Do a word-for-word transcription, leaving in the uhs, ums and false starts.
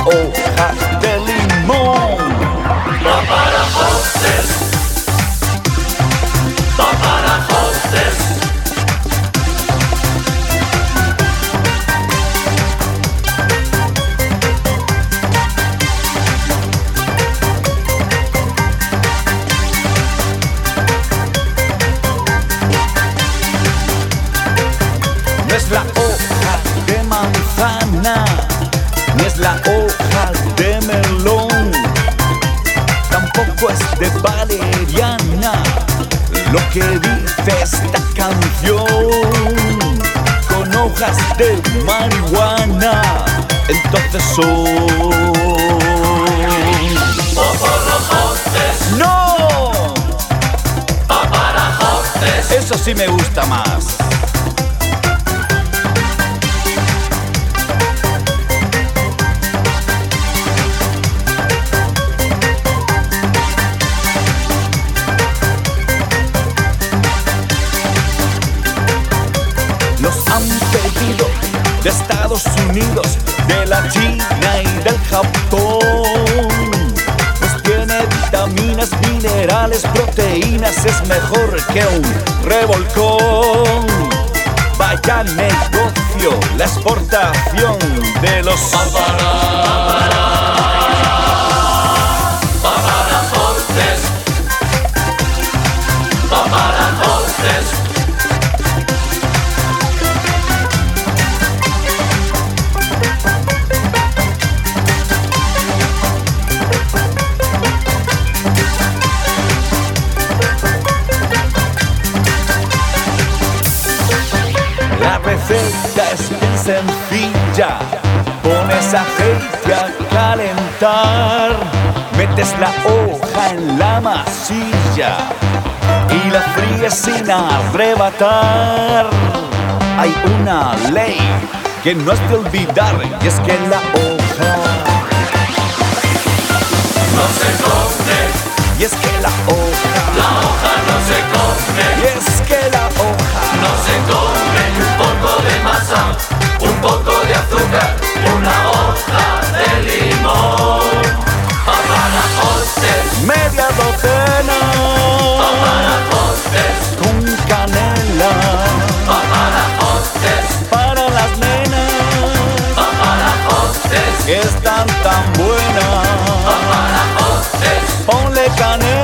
hoja de limón. Paparajotes, paparajotes. No es la hoja de manzana, ni es la hoja de melón, tampoco es de valeriana lo que dice esta canción. Con hojas de marihuana, entonces son Poporojotes, ¡no! paparajotes. Eso sí me gusta más. Los han pedido de Estados Unidos, de la China y del Japón. Pues tiene vitaminas, minerales, proteínas, es mejor que un revolcón. Vaya negocio la exportación de los Paparajotes, paparajotes. La receta es bien sencilla. Pones aceite a calentar, metes la hoja en la masilla y la fríes sin arrebatar. Hay una ley que no has de olvidar, y es que la hoja No se come, y es que la hoja la hoja no se come, y es que la hoja no se come. Un poco de masa, un poco de azúcar, una hoja de limón. Paparajotes, media docena paparajotes, con canela paparajotes, para las nenas paparajotes, que están tan buenas. paparajotes. Ponle canela.